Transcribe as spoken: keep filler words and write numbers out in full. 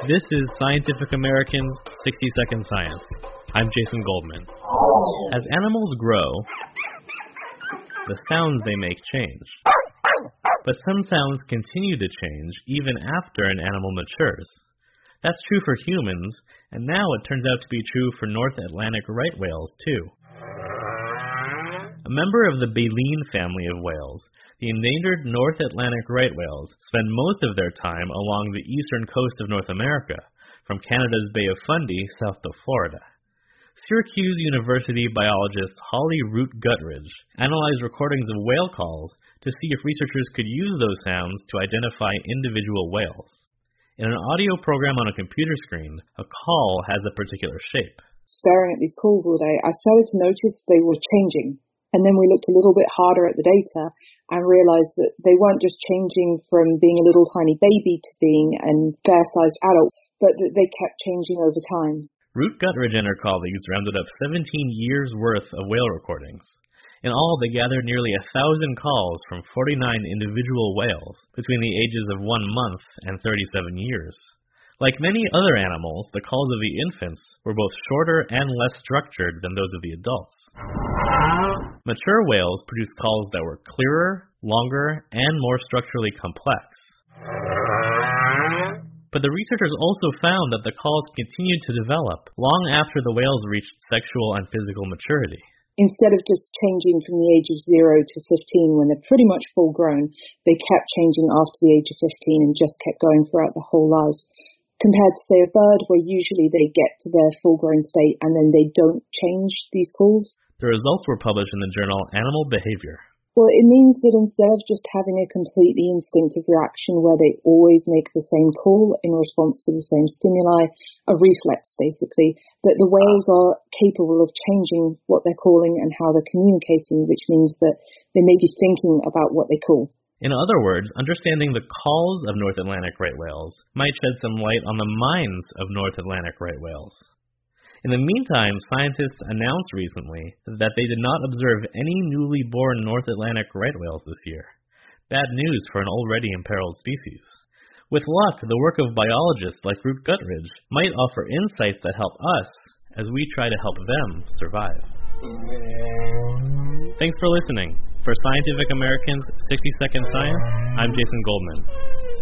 This is Scientific American's sixty second Science. I'm Jason Goldman. As animals grow, the sounds they make change. But some sounds continue to change even after an animal matures. That's true for humans, and now it turns out to be true for North Atlantic right whales, too. A member of the baleen family of whales, the endangered North Atlantic right whales spend most of their time along the eastern coast of North America, from Canada's Bay of Fundy south to Florida. Syracuse University biologist Holly Root-Guttridge analyzed recordings of whale calls to see if researchers could use those sounds to identify individual whales. In an audio program on a computer screen, a call has a particular shape. Staring at these calls all day, I started to notice they were changing. And then we looked a little bit harder at the data and realized that they weren't just changing from being a little tiny baby to being a fair-sized adult, but that they kept changing over time. Root-Guttridge and her colleagues rounded up seventeen years' worth of whale recordings. In all, they gathered nearly a thousand calls from forty-nine individual whales between the ages of one month and thirty-seven years. Like many other animals, the calls of the infants were both shorter and less structured than those of the adults. Mature whales produced calls that were clearer, longer, and more structurally complex. But the researchers also found that the calls continued to develop long after the whales reached sexual and physical maturity. Instead of just changing from the age of zero to fifteen when they're pretty much full grown, they kept changing after the age of fifteen and just kept going throughout their whole lives. Compared to, say, a bird where usually they get to their full-grown state and then they don't change these calls. The results were published in the journal Animal Behavior. Well, it means that instead of just having a completely instinctive reaction where they always make the same call in response to the same stimuli, a reflex basically, that the whales are capable of changing what they're calling and how they're communicating, which means that they may be thinking about what they call. In other words, understanding the calls of North Atlantic right whales might shed some light on the minds of North Atlantic right whales. In the meantime, scientists announced recently that they did not observe any newly born North Atlantic right whales this year. Bad news for an already imperiled species. With luck, the work of biologists like Root-Guttridge might offer insights that help us as we try to help them survive. Thanks for listening. For Scientific American's sixty second Science, I'm Jason Goldman.